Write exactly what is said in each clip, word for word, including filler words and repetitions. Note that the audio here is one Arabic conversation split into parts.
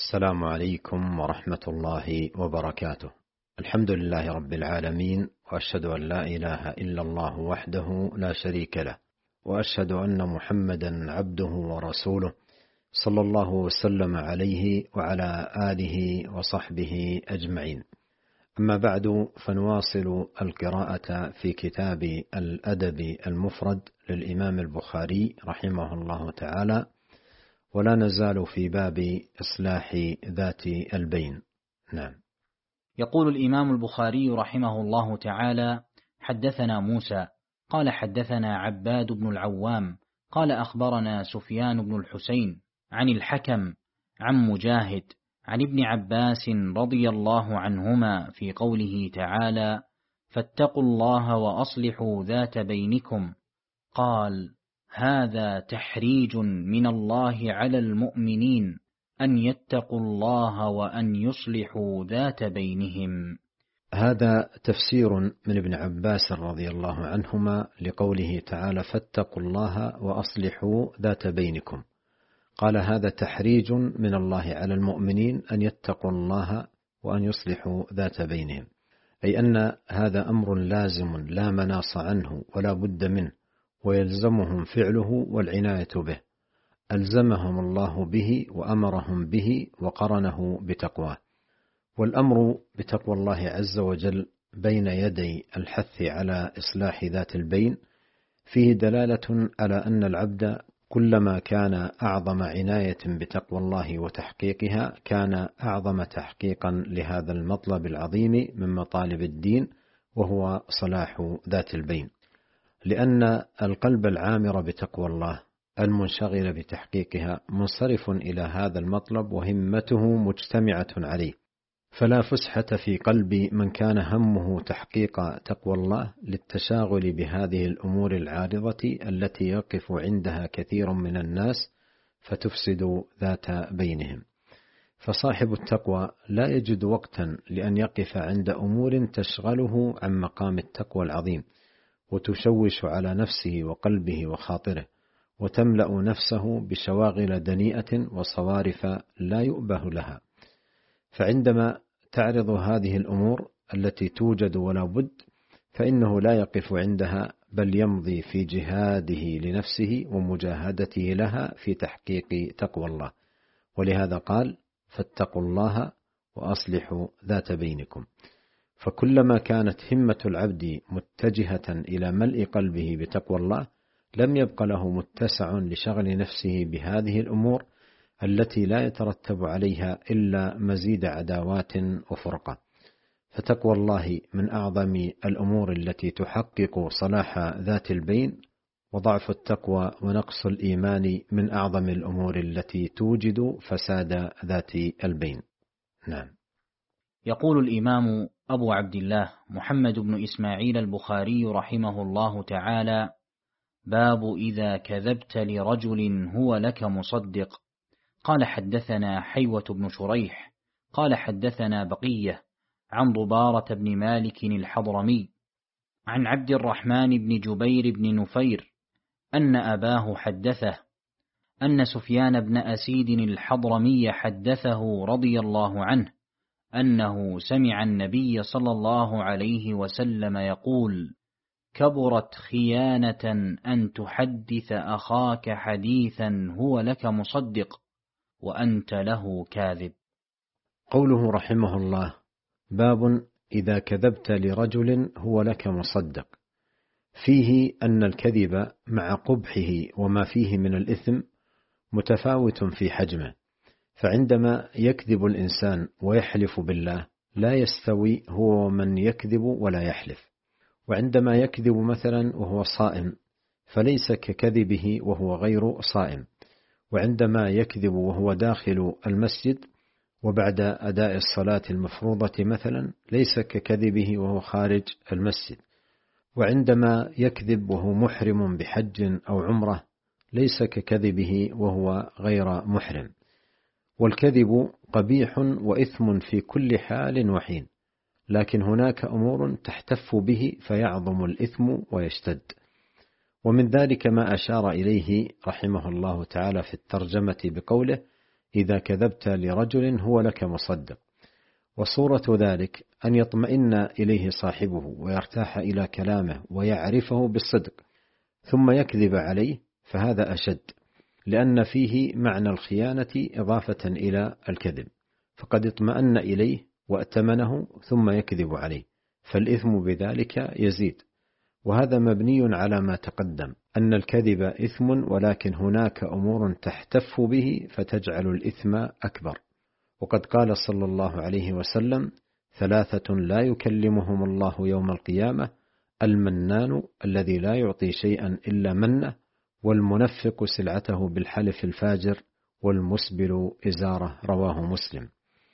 السلام عليكم ورحمة الله وبركاته. الحمد لله رب العالمين، وأشهد أن لا إله إلا الله وحده لا شريك له، وأشهد أن محمدا عبده ورسوله صلى الله وسلم عليه وعلى آله وصحبه أجمعين. أما بعد، فنواصل القراءة في كتاب الأدب المفرد للإمام البخاري رحمه الله تعالى، ولا نزال في باب إصلاح ذات البين. نعم. يقول الإمام البخاري رحمه الله تعالى: حدثنا موسى قال حدثنا عباد بن العوام قال أخبرنا سفيان بن الحسين عن الحكم عن مجاهد عن ابن عباس رضي الله عنهما في قوله تعالى: فاتقوا الله وأصلحوا ذات بينكم، قال: هذا تحريج من الله على المؤمنين أن يتقوا الله وأن يصلحوا ذات بينهم. هذا تفسير من ابن عباس رضي الله عنهما لقوله تعالى: فاتقوا الله وأصلحوا ذات بينكم. قال: هذا تحريج من الله على المؤمنين أن يتقوا الله وأن يصلحوا ذات بينهم، أي أن هذا أمر لازم لا مناص عنه ولا بد منه، ويلزمهم فعله والعناية به. ألزمهم الله به وأمرهم به وقرنه بتقواه. والأمر بتقوى الله عز وجل بين يدي الحث على إصلاح ذات البين فيه دلالة على أن العبد كلما كان أعظم عناية بتقوى الله وتحقيقها كان أعظم تحقيقا لهذا المطلب العظيم من مطالب الدين، وهو صلاح ذات البين. لأن القلب العامر بتقوى الله المنشغل بتحقيقها منصرف إلى هذا المطلب وهمته مجتمعة عليه، فلا فسحة في قلب من كان همه تحقيق تقوى الله للتشاغل بهذه الأمور العارضة التي يقف عندها كثير من الناس فتفسد ذات بينهم. فصاحب التقوى لا يجد وقتا لأن يقف عند أمور تشغله عن مقام التقوى العظيم، وتشوش على نفسه وقلبه وخاطره، وتملأ نفسه بشواغل دنيئة وصوارف لا يؤبه لها. فعندما تعرض هذه الأمور التي توجد ولا بد، فإنه لا يقف عندها، بل يمضي في جهاده لنفسه ومجاهدته لها في تحقيق تقوى الله. ولهذا قال: فاتقوا الله وأصلحوا ذات بينكم. فكلما كانت همة العبد متجهة إلى ملء قلبه بتقوى الله لم يبق له متسع لشغل نفسه بهذه الأمور التي لا يترتب عليها إلا مزيد عداوات وفرقة. فتقوى الله من أعظم الأمور التي تحقق صلاح ذات البين، وضعف التقوى ونقص الإيمان من أعظم الأمور التي توجد فساد ذات البين. نعم. يقول الإمام أبو عبد الله محمد بن إسماعيل البخاري رحمه الله تعالى: باب إذا كذبت لرجل هو لك مصدق. قال: حدثنا حيوة بن شريح قال حدثنا بقية عن ضبارة بن مالك الحضرمي عن عبد الرحمن بن جبير بن نفير أن أباه حدثه أن سفيان بن أسيد الحضرمي حدثه رضي الله عنه أنه سمع النبي صلى الله عليه وسلم يقول: كبرت خيانة أن تحدث أخاك حديثا هو لك مصدق وأنت له كاذب. قوله رحمه الله: باب إذا كذبت لرجل هو لك مصدق، فيه أن الكذب مع قبحه وما فيه من الإثم متفاوت في حجمه. فعندما يكذب الإنسان ويحلف بالله لا يستوي هو من يكذب ولا يحلف. وعندما يكذب مثلا وهو صائم فليس ككذبه وهو غير صائم. وعندما يكذب وهو داخل المسجد وبعد أداء الصلاة المفروضة مثلا ليس ككذبه وهو خارج المسجد. وعندما يكذب وهو محرم بحج أو عمرة ليس ككذبه وهو غير محرم. والكذب قبيح وإثم في كل حال وحين، لكن هناك أمور تحتف به فيعظم الإثم ويشتد. ومن ذلك ما أشار إليه رحمه الله تعالى في الترجمة بقوله: إذا كذبت لرجل هو لك مصدق. وصورة ذلك أن يطمئن إليه صاحبه ويرتاح إلى كلامه ويعرفه بالصدق ثم يكذب عليه، فهذا أشد، لأن فيه معنى الخيانة إضافة إلى الكذب، فقد اطمأن إليه وأتمنه ثم يكذب عليه، فالإثم بذلك يزيد. وهذا مبني على ما تقدم أن الكذب إثم، ولكن هناك أمور تحتف به فتجعل الإثم أكبر. وقد قال صلى الله عليه وسلم: ثلاثة لا يكلمهم الله يوم القيامة: المنان الذي لا يعطي شيئا إلا منه، والمنفق سلعته بالحلف الفاجر، والمسبل إزاره. رواه مسلم.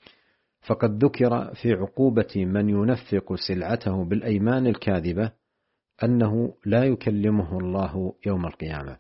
فقد ذكر في عقوبة من ينفق سلعته بالأيمان الكاذبة أنه لا يكلمه الله يوم القيامة.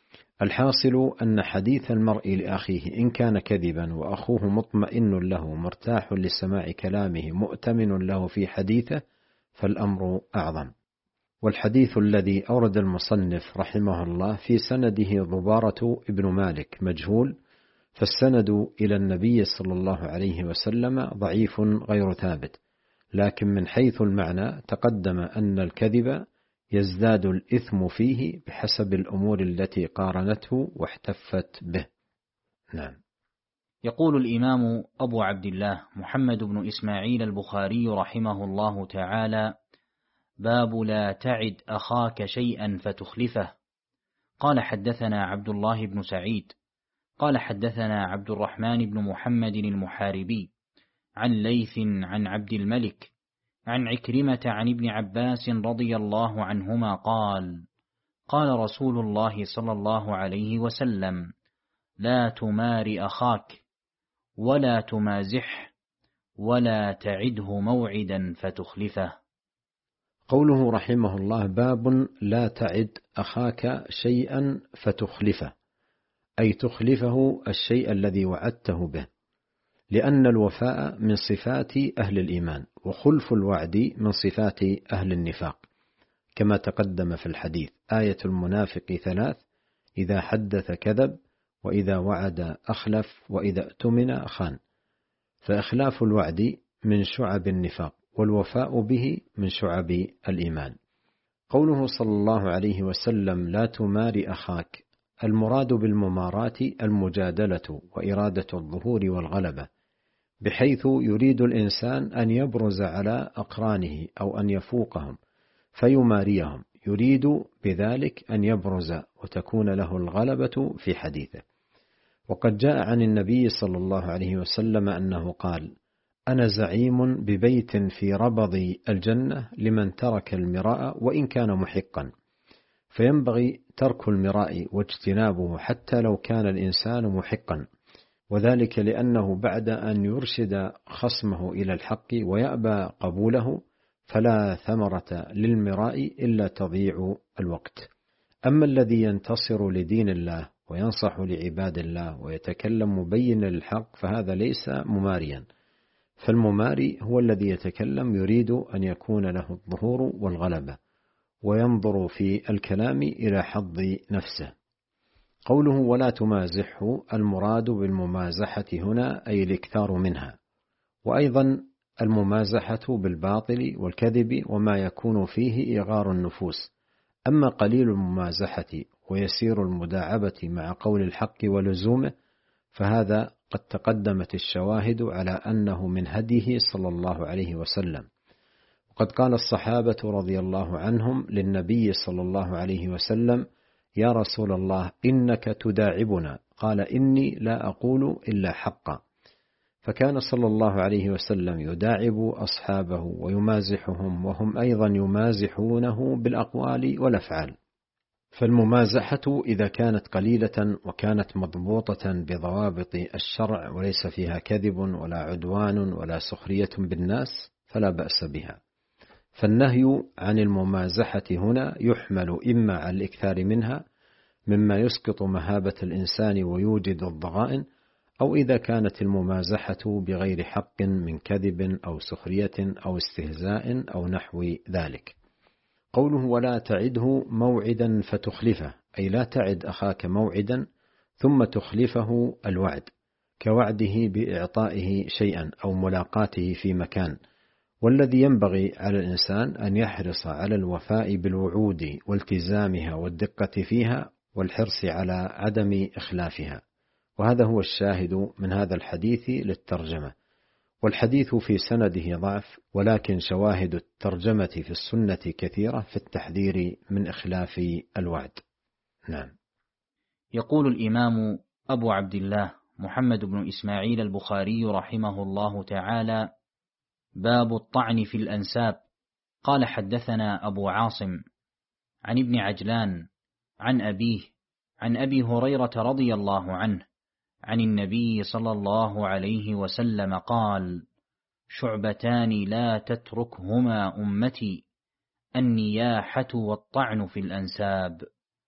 الحاصل أن حديث المرء لأخيه إن كان كذبا وأخوه مطمئن له مرتاح لسماع كلامه مؤتمن له في حديثه، فالأمر أعظم. والحديث الذي أورد المصنف رحمه الله في سنده ضبارة ابن مالك مجهول، فالسند إلى النبي صلى الله عليه وسلم ضعيف غير ثابت، لكن من حيث المعنى تقدم أن الكذب يزداد الإثم فيه بحسب الأمور التي قارنته واحتفت به. نعم. يقول الإمام أبو عبد الله محمد بن إسماعيل البخاري رحمه الله تعالى: باب لا تعد أخاك شيئا فتخلفه. قال حدثنا عبد الله بن سعيد قال حدثنا عبد الرحمن بن محمد المحاربي عن ليث عن عبد الملك عن عكرمة عن ابن عباس رضي الله عنهما قال: قال رسول الله صلى الله عليه وسلم: لا تمار أخاك ولا تمازح ولا تعده موعدا فتخلفه. قوله رحمه الله: باب لا تعد أخاك شيئا فتخلفه، أي تخلفه الشيء الذي وعدته به، لأن الوفاء من صفات أهل الإيمان، وخلف الوعد من صفات أهل النفاق، كما تقدم في الحديث: آية المنافق ثلاث: إذا حدث كذب، وإذا وعد أخلف، وإذا اؤتمن خان. فإخلاف الوعد من شعب النفاق، والوفاء به من شعب الإيمان. قوله صلى الله عليه وسلم: لا تمار أخاك، المراد بالمماراة المجادلة وإرادة الظهور والغلبة، بحيث يريد الإنسان أن يبرز على أقرانه أو أن يفوقهم فيماريهم، يريد بذلك أن يبرز وتكون له الغلبة في حديثه. وقد جاء عن النبي صلى الله عليه وسلم أنه قال: أنا زعيم ببيت في ربض الجنة لمن ترك المراء وإن كان محقا. فينبغي ترك المراء واجتنابه حتى لو كان الإنسان محقا، وذلك لأنه بعد أن يرشد خصمه إلى الحق ويأبى قبوله فلا ثمرة للمراء إلا تضيع الوقت. أما الذي ينتصر لدين الله وينصح لعباد الله ويتكلم مبين للحق فهذا ليس مماريا، فالمماري هو الذي يتكلم يريد أن يكون له الظهور والغلبة، وينظر في الكلام إلى حظ نفسه. قوله ولا تمازحه، المراد بالممازحة هنا أي الإكثار منها، وأيضا الممازحة بالباطل والكذب وما يكون فيه إغار النفوس. أما قليل الممازحة ويسير المداعبة مع قول الحق ولزومه فهذا قد تقدمت الشواهد على أنه من هديه صلى الله عليه وسلم. وقد قال الصحابة رضي الله عنهم للنبي صلى الله عليه وسلم: يا رسول الله إنك تداعبنا، قال: إني لا أقول إلا حقا. فكان صلى الله عليه وسلم يداعب أصحابه ويمازحهم، وهم أيضا يمازحونه بالأقوال والأفعال. فالممازحة إذا كانت قليلة وكانت مضبوطة بضوابط الشرع وليس فيها كذب ولا عدوان ولا سخرية بالناس فلا بأس بها. فالنهي عن الممازحة هنا يحمل إما على الإكثار منها مما يسقط مهابة الإنسان ويوجد الضغائن، أو إذا كانت الممازحة بغير حق من كذب أو سخرية أو استهزاء أو نحو ذلك. قوله ولا تعده موعدا فتخلفه، أي لا تعد أخاك موعدا ثم تخلفه الوعد، كوعده بإعطائه شيئا أو ملاقاته في مكان، والذي ينبغي على الإنسان أن يحرص على الوفاء بالوعود والتزامها والدقة فيها والحرص على عدم إخلافها. وهذا هو الشاهد من هذا الحديث للترجمة. والحديث في سنده ضعف، ولكن شواهد الترجمة في السنة كثيرة في التحذير من إخلاف الوعد. نعم. يقول الإمام أبو عبد الله محمد بن إسماعيل البخاري رحمه الله تعالى: باب الطعن في الأنساب. قال: حدثنا أبو عاصم عن ابن عجلان عن أبيه عن أبي هريرة رضي الله عنه عن النبي صلى الله عليه وسلم قال: شعبتان لا تتركهما أمتي، النياحة والطعن في الأنساب.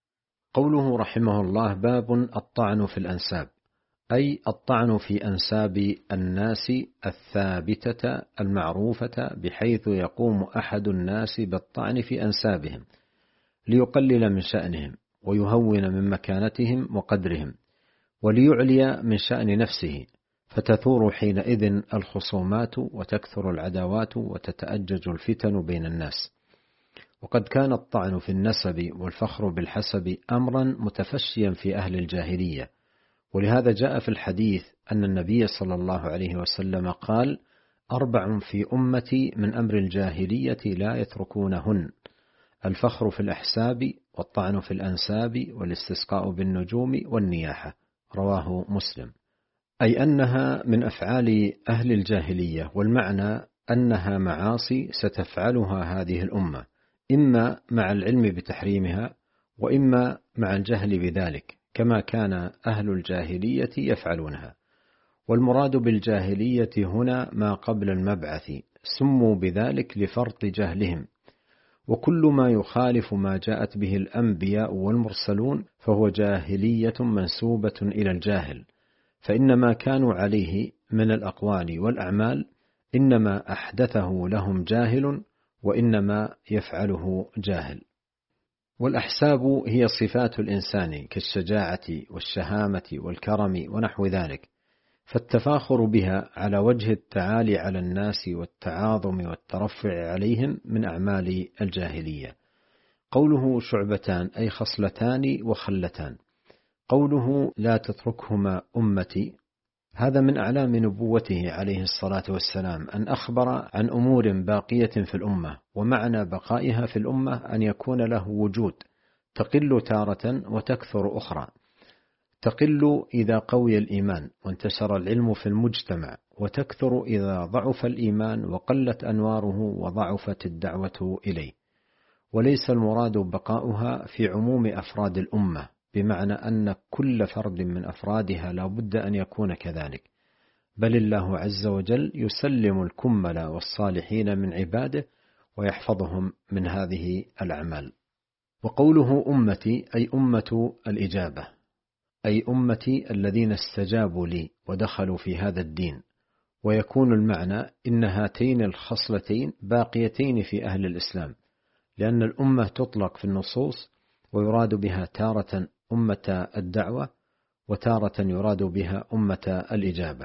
قوله رحمه الله: باب الطعن في الأنساب، أي الطعن في أنساب الناس الثابتة المعروفة، بحيث يقوم أحد الناس بالطعن في أنسابهم ليقلل من شأنهم ويهون من مكانتهم وقدرهم وليعلي من شأن نفسه، فتثور حينئذ الخصومات وتكثر العداوات وتتأجج الفتن بين الناس. وقد كان الطعن في النسب والفخر بالحسب أمرا متفشيا في أهل الجاهلية، ولهذا جاء في الحديث أن النبي صلى الله عليه وسلم قال: أربع في أمتي من أمر الجاهلية لا يتركونهن: الفخر في الأحساب، والطعن في الأنساب، والاستسقاء بالنجوم، والنياحة. رواه مسلم. أي أنها من أفعال أهل الجاهلية، والمعنى أنها معاصي ستفعلها هذه الأمة، إما مع العلم بتحريمها وإما مع الجهل بذلك، كما كان أهل الجاهلية يفعلونها. والمراد بالجاهلية هنا ما قبل المبعث، سموا بذلك لفرط جهلهم. وكل ما يخالف ما جاءت به الأنبياء والمرسلون فهو جاهلية منسوبة إلى الجاهل، فإن ما كانوا عليه من الأقوال والأعمال إنما أحدثه لهم جاهل، وإنما يفعله جاهل. والأحساب هي صفات الإنسان كالشجاعة والشهامة والكرم ونحو ذلك، فالتفاخر بها على وجه التعالي على الناس والتعاظم والترفع عليهم من أعمال الجاهلية. قوله شعبتان أي خصلتان وخلتان. قوله لا تتركهما أمتي، هذا من أعلام نبوته عليه الصلاة والسلام، أن أخبر عن أمور باقية في الأمة، ومعنى بقائها في الأمة أن يكون له وجود، تقل تارة وتكثر أخرى. تقل إذا قوي الإيمان وانتشر العلم في المجتمع، وتكثر إذا ضعف الإيمان وقلت أنواره وضعفت الدعوة إليه. وليس المراد بقاؤها في عموم أفراد الأمة، بمعنى أن كل فرد من أفرادها لا بد أن يكون كذلك، بل الله عز وجل يسلم الكمل والصالحين من عباده ويحفظهم من هذه الأعمال. وقوله أمتي أي أمة الإجابة، أي أمتي الذين استجابوا لي ودخلوا في هذا الدين. ويكون المعنى إن هاتين الخصلتين باقيتين في أهل الإسلام، لأن الأمة تطلق في النصوص ويراد بها تارة أمة الدعوة، وتارة يراد بها أمة الإجابة.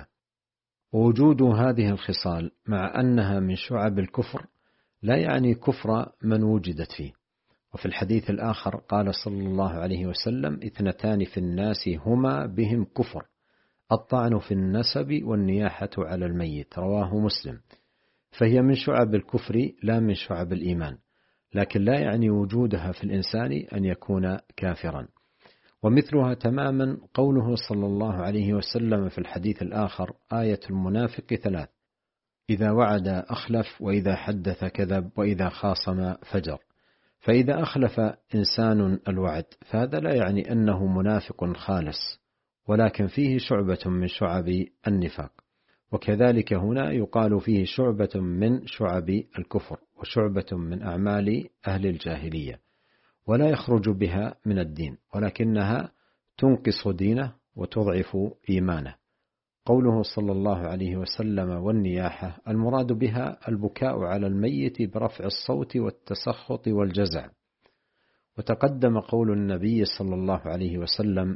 ووجود هذه الخصال مع أنها من شعب الكفر لا يعني كفر من وجدت فيه. وفي الحديث الآخر قال صلى الله عليه وسلم: اثنتان في الناس هما بهم كفر: الطعن في النسب والنياحة على الميت. رواه مسلم. فهي من شعب الكفر لا من شعب الإيمان، لكن لا يعني وجودها في الإنسان أن يكون كافرا. ومثلها تماما قوله صلى الله عليه وسلم في الحديث الآخر: آية المنافق ثلاث: إذا وعد أخلف، وإذا حدث كذب، وإذا خاصم فجر. فإذا أخلف إنسان الوعد فهذا لا يعني أنه منافق خالص، ولكن فيه شعبة من شعب النفاق. وكذلك هنا يقال فيه شعبة من شعب الكفر، وشعبة من أعمال أهل الجاهلية، ولا يخرج بها من الدين، ولكنها تنقص دينه وتضعف إيمانه. قوله صلى الله عليه وسلم: والنياحة، المراد بها البكاء على الميت برفع الصوت والتسخط والجزع. وتقدم قول النبي صلى الله عليه وسلم: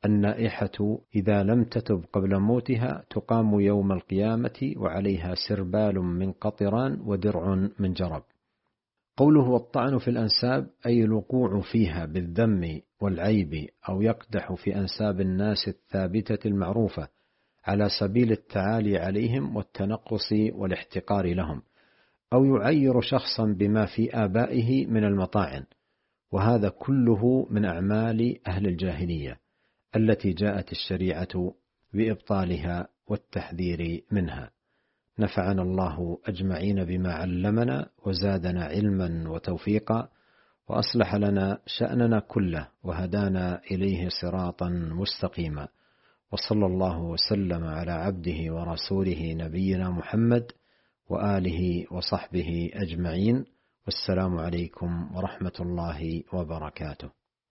النائحة إذا لم تتب قبل موتها تقام يوم القيامة وعليها سربال من قطران ودرع من جرب. قوله والطعن في الأنساب أي الوقوع فيها بالذم والعيب أو يقدح في أنساب الناس الثابتة المعروفة على سبيل التعالي عليهم والتنقص والاحتقار لهم، أو يعير شخصا بما في آبائه من المطاعن، وهذا كله من أعمال أهل الجاهلية التي جاءت الشريعة بإبطالها والتحذير منها. نفعنا الله أجمعين بما علمنا وزادنا علما وتوفيقا، وأصلح لنا شأننا كله وهدانا إليه صراطا مستقيما، وصلى الله وسلم على عبده ورسوله نبينا محمد وآله وصحبه أجمعين، والسلام عليكم ورحمة الله وبركاته.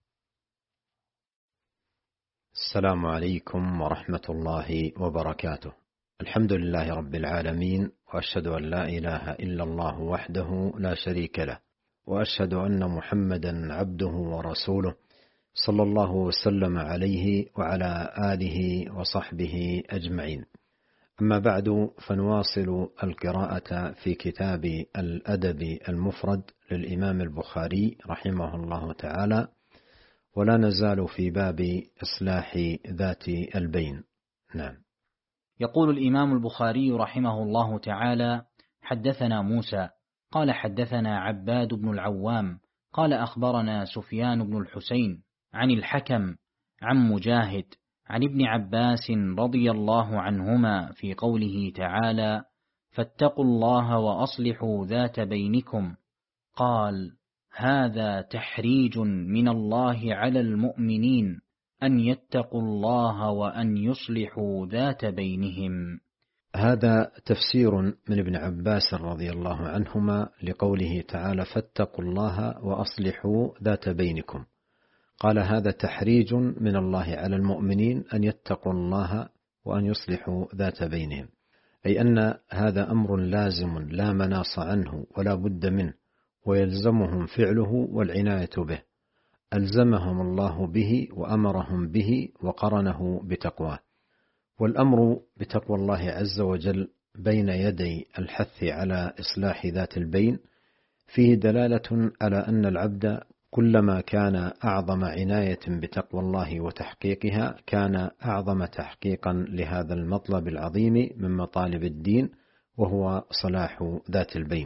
السلام عليكم ورحمة الله وبركاته. الحمد لله رب العالمين، وأشهد أن لا إله إلا الله وحده لا شريك له، وأشهد أن محمدا عبده ورسوله صلى الله وسلم عليه وعلى آله وصحبه أجمعين. أما بعد، فنواصل القراءة في كتاب الأدب المفرد للإمام البخاري رحمه الله تعالى، ولا نزال في باب إصلاح ذات البين. نعم. يقول الإمام البخاري رحمه الله تعالى: حدثنا موسى قال حدثنا عباد بن العوام قال أخبرنا سفيان بن الحسين عن الحكم عن مجاهد عن ابن عباس رضي الله عنهما في قوله تعالى: فاتقوا الله وأصلحوا ذات بينكم، قال: هذا تحريج من الله على المؤمنين أن يتقوا الله وأن يصلحوا ذات بينهم. هذا تفسير من ابن عباس رضي الله عنهما لقوله تعالى: فاتقوا الله وأصلحوا ذات بينكم. قال: هذا تحريج من الله على المؤمنين أن يتقوا الله وأن يصلحوا ذات بينهم، أي أن هذا أمر لازم لا مناص عنه ولا بد منه، ويلزمهم فعله والعناية به. ألزمهم الله به وأمرهم به وقرنه بتقواه. والأمر بتقوى الله عز وجل بين يدي الحث على إصلاح ذات البين فيه دلالة على أن العبد كلما كان أعظم عناية بتقوى الله وتحقيقها كان أعظم تحقيقا لهذا المطلب العظيم من مطالب الدين، وهو صلاح ذات البين،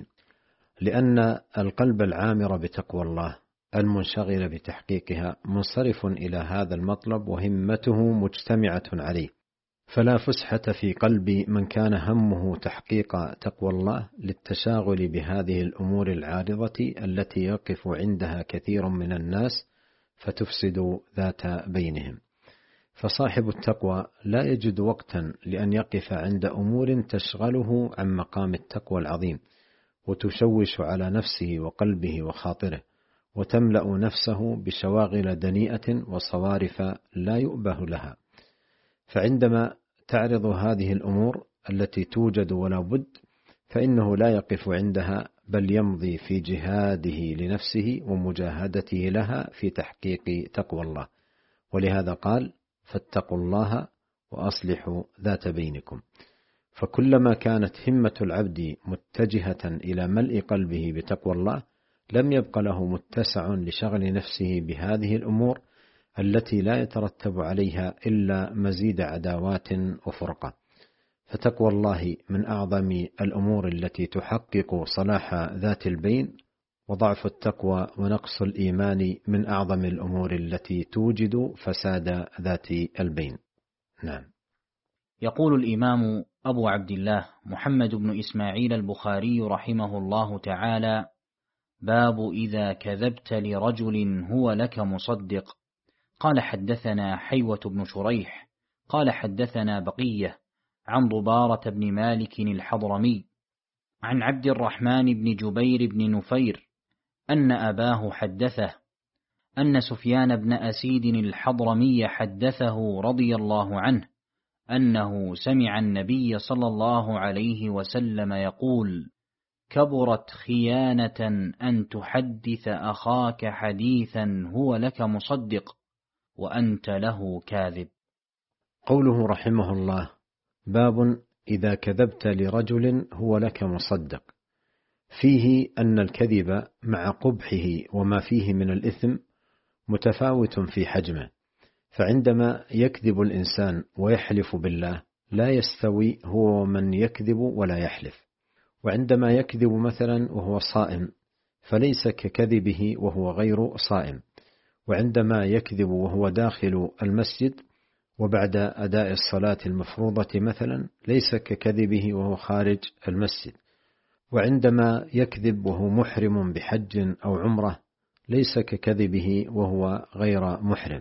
لأن القلب العامر بتقوى الله المنشغل بتحقيقها منصرف إلى هذا المطلب وهمته مجتمعة عليه، فلا فسحة في قلب من كان همه تحقيق تقوى الله للتشاغل بهذه الأمور العارضة التي يقف عندها كثير من الناس فتفسد ذات بينهم. فصاحب التقوى لا يجد وقتا لأن يقف عند أمور تشغله عن مقام التقوى العظيم، وتشوش على نفسه وقلبه وخاطره، وتملأ نفسه بشواغل دنيئة وصوارف لا يؤبه لها. فعندما تعرض هذه الأمور التي توجد ولا بد، فإنه لا يقف عندها، بل يمضي في جهاده لنفسه ومجاهدته لها في تحقيق تقوى الله. ولهذا قال: فاتقوا الله وأصلحوا ذات بينكم. فكلما كانت همة العبد متجهة إلى ملء قلبه بتقوى الله لم يبق له متسع لشغل نفسه بهذه الأمور التي لا يترتب عليها إلا مزيد عداوات وفرقة. فتقوى الله من أعظم الأمور التي تحقق صلاح ذات البين، وضعف التقوى ونقص الإيمان من أعظم الأمور التي توجد فساد ذات البين. نعم. يقول الإمام أبو عبد الله محمد بن إسماعيل البخاري رحمه الله تعالى: باب إذا كذبت لرجل هو لك مصدق. قال حدثنا حيوة بن شريح قال حدثنا بقية عن ضبارة بن مالك الحضرمي عن عبد الرحمن بن جبير بن نفير أن أباه حدثه أن سفيان بن أسيد الحضرمي حدثه رضي الله عنه أنه سمع النبي صلى الله عليه وسلم يقول: كبرت خيانة أن تحدث أخاك حديثا هو لك مصدق، وأنت له كاذب. قوله رحمه الله: باب إذا كذبت لرجل هو لك مصدق، فيه أن الكذب مع قبحه وما فيه من الإثم متفاوت في حجمه، فعندما يكذب الإنسان ويحلف بالله لا يستوي هو ومن يكذب ولا يحلف، وعندما يكذب مثلا وهو صائم فليس ككذبه وهو غير صائم، وعندما يكذب وهو داخل المسجد وبعد أداء الصلاة المفروضة مثلا ليس ككذبه وهو خارج المسجد، وعندما يكذب وهو محرم بحج أو عمرة ليس ككذبه وهو غير محرم.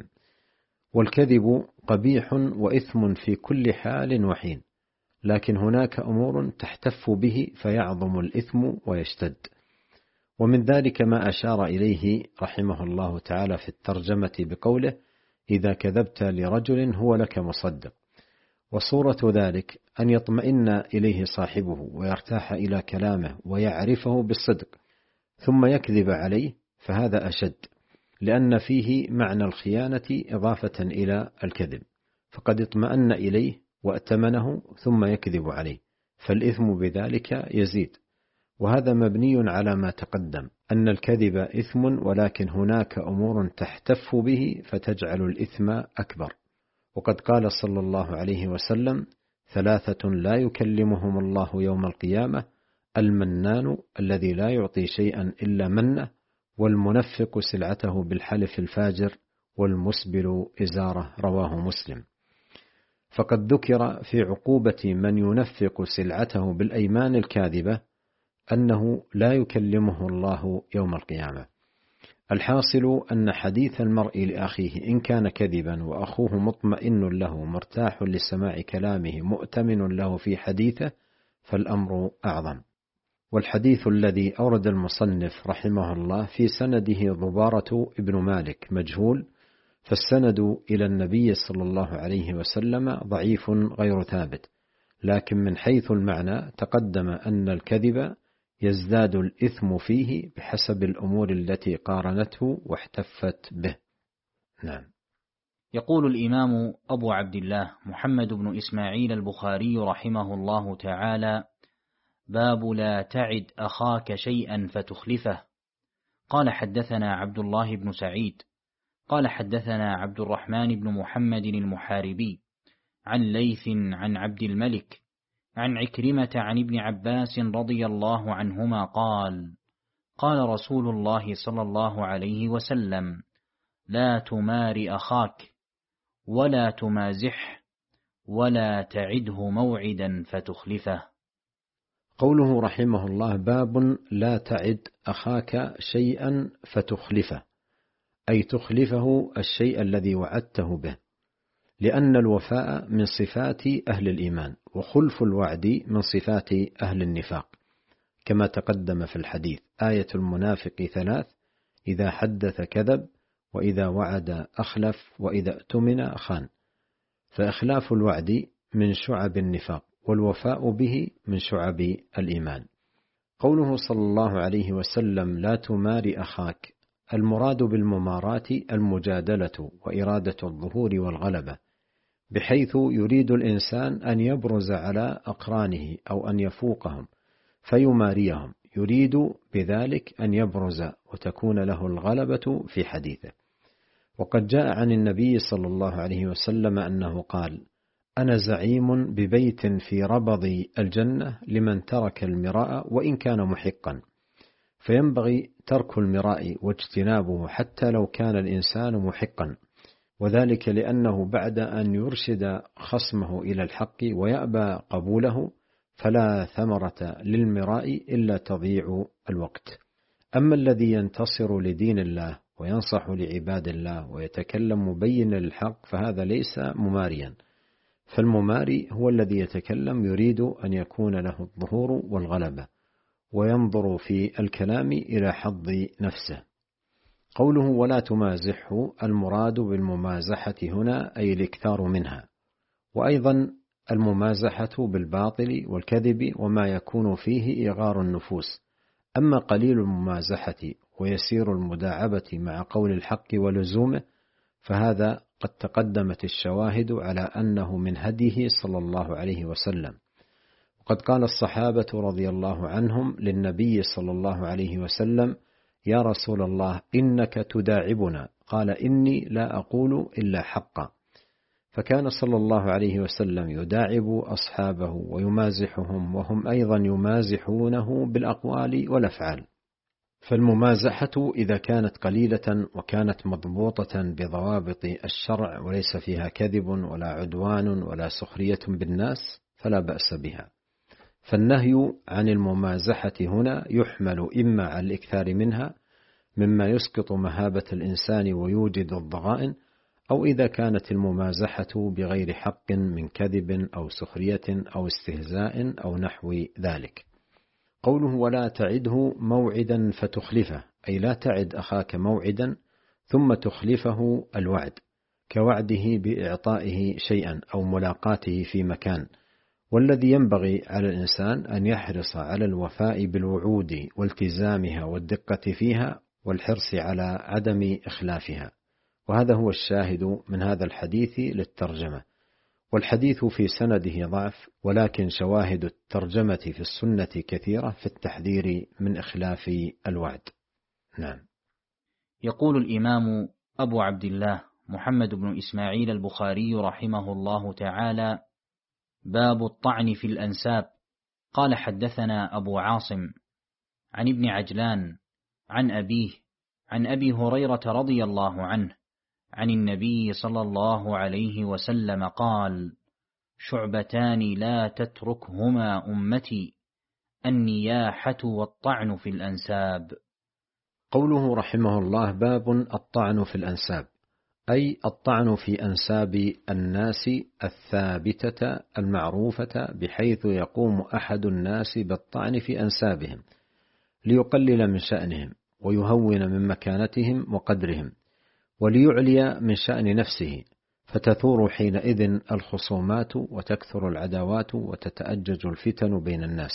والكذب قبيح وإثم في كل حال وحين، لكن هناك أمور تحتف به فيعظم الإثم ويشتد، ومن ذلك ما أشار إليه رحمه الله تعالى في الترجمة بقوله: إذا كذبت لرجل هو لك مصدق. وصورة ذلك أن يطمئن إليه صاحبه ويرتاح إلى كلامه ويعرفه بالصدق ثم يكذب عليه، فهذا أشد، لأن فيه معنى الخيانة إضافة إلى الكذب، فقد اطمأن إليه وأتمنه ثم يكذب عليه، فالإثم بذلك يزيد. وهذا مبني على ما تقدم أن الكذب إثم، ولكن هناك أمور تحتف به فتجعل الإثم أكبر. وقد قال صلى الله عليه وسلم: ثلاثة لا يكلمهم الله يوم القيامة: المنان الذي لا يعطي شيئا إلا منه، والمنفق سلعته بالحلف الفاجر، والمسبل إزاره. رواه مسلم. فقد ذكر في عقوبة من ينفق سلعته بالأيمان الكاذبة أنه لا يكلمه الله يوم القيامة. الحاصل أن حديث المرء لأخيه إن كان كذبا وأخوه مطمئن له مرتاح لسماع كلامه مؤتمن له في حديثه فالأمر أعظم. والحديث الذي أورد المصنف رحمه الله في سنده ضبارة ابن مالك مجهول، فالسند إلى النبي صلى الله عليه وسلم ضعيف غير ثابت، لكن من حيث المعنى تقدم أن الكذب يزداد الإثم فيه بحسب الأمور التي قارنته واحتفت به. نعم. يقول الإمام أبو عبد الله محمد بن إسماعيل البخاري رحمه الله تعالى: باب لا تعد أخاك شيئا فتخلفه. قال حدثنا عبد الله بن سعيد قال حدثنا عبد الرحمن بن محمد المحاربي عن ليث عن عبد الملك عن عكرمة عن ابن عباس رضي الله عنهما قال: قال رسول الله صلى الله عليه وسلم: لا تمار أخاك ولا تمازح ولا تعده موعدا فتخلفه. قوله رحمه الله: باب لا تعد أخاك شيئا فتخلفه، أي تخلفه الشيء الذي وعدته به، لأن الوفاء من صفات أهل الإيمان، وخلف الوعد من صفات أهل النفاق، كما تقدم في الحديث: آية المنافق ثلاث: إذا حدث كذب، وإذا وعد أخلف، وإذا اؤتمن خان. فإخلاف الوعد من شعب النفاق، والوفاء به من شعب الإيمان. قوله صلى الله عليه وسلم: لا تماري أخاك، المراد بالممارات المجادلة وإرادة الظهور والغلبة، بحيث يريد الإنسان أن يبرز على أقرانه أو أن يفوقهم فيماريهم، يريد بذلك أن يبرز وتكون له الغلبة في حديثه. وقد جاء عن النبي صلى الله عليه وسلم أنه قال: أنا زعيم ببيت في ربض الجنة لمن ترك المراء وإن كان محقا. فينبغي ترك المراء واجتنابه حتى لو كان الإنسان محقا، وذلك لأنه بعد أن يرشد خصمه إلى الحق ويأبى قبوله فلا ثمرة للمراء إلا تضييع الوقت. أما الذي ينتصر لدين الله وينصح لعباد الله ويتكلم مبين للحق فهذا ليس مماريا، فالمماري هو الذي يتكلم يريد أن يكون له الظهور والغلبة، وينظر في الكلام إلى حظ نفسه. قوله ولا تمازحه، المراد بالممازحة هنا أي الإكثار منها، وأيضا الممازحة بالباطل والكذب وما يكون فيه إغار النفوس. أما قليل الممازحة ويسير المداعبة مع قول الحق ولزومه فهذا قد تقدمت الشواهد على أنه من هديه صلى الله عليه وسلم. وقد قال الصحابة رضي الله عنهم للنبي صلى الله عليه وسلم: يا رسول الله إنك تداعبنا، قال: إني لا أقول إلا حقا. فكان صلى الله عليه وسلم يداعب أصحابه ويمازحهم، وهم أيضا يمازحونه بالأقوال والأفعال. فالممازحة إذا كانت قليلة وكانت مضبوطة بضوابط الشرع وليس فيها كذب ولا عدوان ولا سخرية بالناس فلا بأس بها. فالنهي عن الممازحة هنا يحمل إما على الإكثار منها مما يسقط مهابة الإنسان ويوجد الضغائن، أو إذا كانت الممازحة بغير حق من كذب أو سخرية أو استهزاء أو نحو ذلك. قوله: ولا تعده موعدا فتخلفه، أي لا تعد أخاك موعدا ثم تخلفه الوعد، كوعده بإعطائه شيئا أو ملاقاته في مكان. والذي ينبغي على الإنسان أن يحرص على الوفاء بالوعود والتزامها والدقة فيها والحرص على عدم إخلافها. وهذا هو الشاهد من هذا الحديث للترجمة. والحديث في سنده ضعف، ولكن شواهد الترجمة في السنة كثيرة في التحذير من إخلاف الوعد. نعم. يقول الإمام أبو عبد الله محمد بن إسماعيل البخاري رحمه الله تعالى: باب الطعن في الأنساب. قال: حدثنا أبو عاصم عن ابن عجلان عن أبيه عن أبي هريرة رضي الله عنه عن النبي صلى الله عليه وسلم قال: شعبتان لا تتركهما أمتي، النياحة والطعن في الأنساب. قوله رحمه الله: باب الطعن في الأنساب، أي الطعن في أنساب الناس الثابتة المعروفة، بحيث يقوم أحد الناس بالطعن في أنسابهم ليقلل من شأنهم ويهون من مكانتهم وقدرهم وليعلي من شأن نفسه، فتثور حينئذ الخصومات وتكثر العداوات وتتأجج الفتن بين الناس.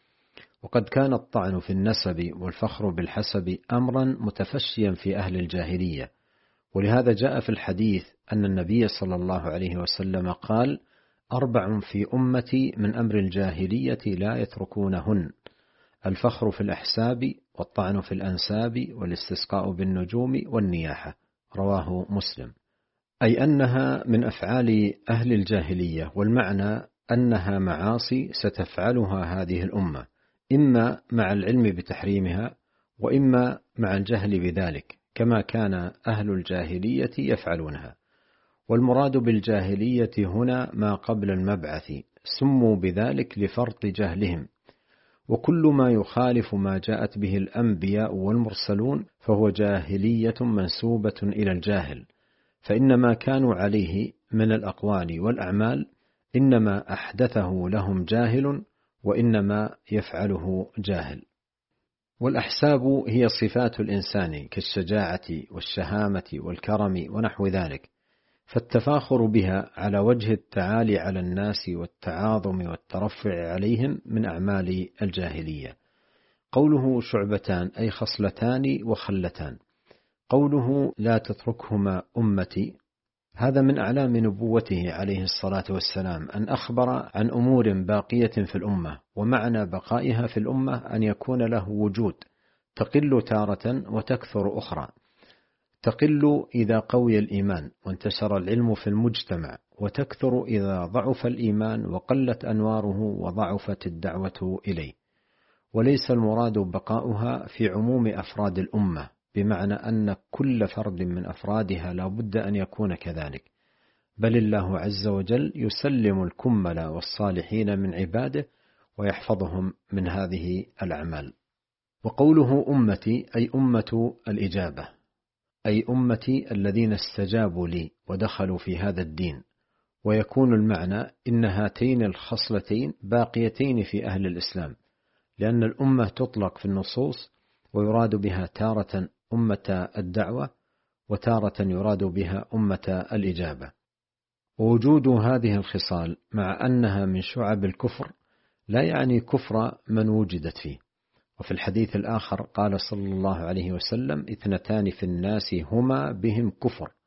وقد كان الطعن في النسب والفخر بالحسب أمرا متفشيا في أهل الجاهلية، ولهذا جاء في الحديث أن النبي صلى الله عليه وسلم قال: أربع في أمتي من أمر الجاهلية لا يتركونهن: الفخر في الأحساب، والطعن في الأنساب، والاستسقاء بالنجوم، والنياحة. رواه مسلم. أي أنها من أفعال أهل الجاهلية، والمعنى أنها معاصي ستفعلها هذه الأمة، إما مع العلم بتحريمها وإما مع الجهل بذلك، كما كان أهل الجاهلية يفعلونها. والمراد بالجاهلية هنا ما قبل المبعث، سموا بذلك لفرط جهلهم. وكل ما يخالف ما جاءت به الأنبياء والمرسلون فهو جاهلية منسوبة إلى الجاهل، فإن ما كانوا عليه من الأقوال والأعمال إنما أحدثه لهم جاهل، وإنما يفعله جاهل. والأحساب هي صفات الإنسان كالشجاعة والشهامة والكرم ونحو ذلك، فالتفاخر بها على وجه التعالي على الناس والتعاظم والترفع عليهم من أعمال الجاهلية. قوله شعبتان أي خصلتان وخلتان. قوله لا تتركهما أمتي، هذا من أعلام نبوته عليه الصلاة والسلام، أن أخبر عن أمور باقية في الأمة، ومعنى بقائها في الأمة أن يكون له وجود، تقل تارة وتكثر أخرى. تقل إذا قوي الإيمان وانتشر العلم في المجتمع، وتكثر إذا ضعف الإيمان وقلت أنواره وضعفت الدعوة إليه. وليس المراد بقاؤها في عموم أفراد الأمة، بمعنى أن كل فرد من أفرادها لا بد أن يكون كذلك، بل الله عز وجل يسلم الكمل والصالحين من عباده ويحفظهم من هذه الأعمال. وقوله أمتي أي أمة الإجابة، أي أمتي الذين استجابوا لي ودخلوا في هذا الدين. ويكون المعنى إن هاتين الخصلتين باقيتين في أهل الإسلام، لأن الأمة تطلق في النصوص ويراد بها تارة أمة الدعوة، وتارة يراد بها أمة الإجابة. ووجود هذه الخصال مع أنها من شعب الكفر لا يعني كفر من وجدت فيه. وفي الحديث الآخر قال صلى الله عليه وسلم: اثنتان في الناس هما بهم كفر: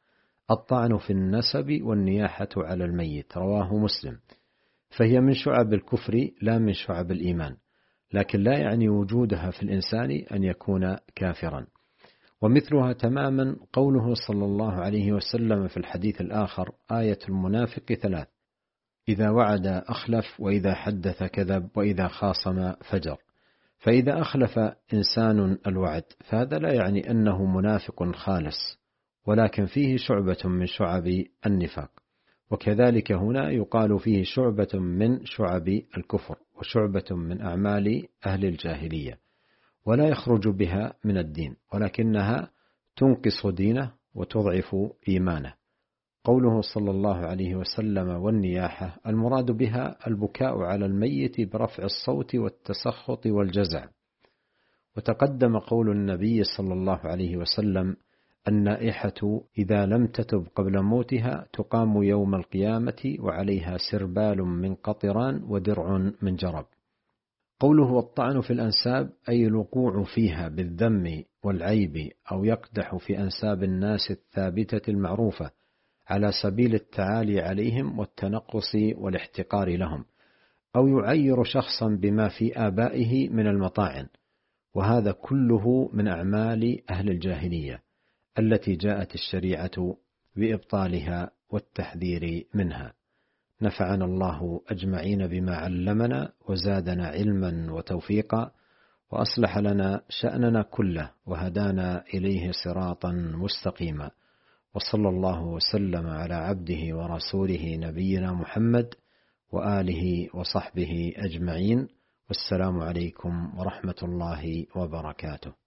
الطعن في النسب والنياحة على الميت، رواه مسلم. فهي من شعب الكفر لا من شعب الإيمان، لكن لا يعني وجودها في الإنسان أن يكون كافرا. ومثلها تماما قوله صلى الله عليه وسلم في الحديث الآخر: آية المنافق ثلاث: إذا وعد أخلف، وإذا حدث كذب، وإذا خاصم فجر. فإذا أخلف إنسان الوعد فهذا لا يعني أنه منافق خالص، ولكن فيه شعبة من شعب النفاق. وكذلك هنا يقال فيه شعبة من شعب الكفر، وشعبة من أعمال أهل الجاهلية، ولا يخرج بها من الدين، ولكنها تنقص دينه وتضعف إيمانه. قوله صلى الله عليه وسلم: والنياحة، المراد بها البكاء على الميت برفع الصوت والتسخط والجزع. وتقدم قول النبي صلى الله عليه وسلم: النائحة إذا لم تتب قبل موتها تقام يوم القيامة وعليها سربال من قطران ودرع من جرب. قوله والطعن في الأنساب، أي الوقوع فيها بالذم والعيب، أو يقدح في أنساب الناس الثابتة المعروفة على سبيل التعالي عليهم والتنقص والاحتقار لهم، أو يعير شخصا بما في آبائه من المطاعن. وهذا كله من أعمال أهل الجاهلية التي جاءت الشريعة بإبطالها والتحذير منها. نفعنا الله أجمعين بما علمنا، وزادنا علما وتوفيقا، وأصلح لنا شأننا كله، وهدانا إليه صراطا مستقيما. وصلى الله وسلم على عبده ورسوله نبينا محمد وآله وصحبه أجمعين. والسلام عليكم ورحمة الله وبركاته.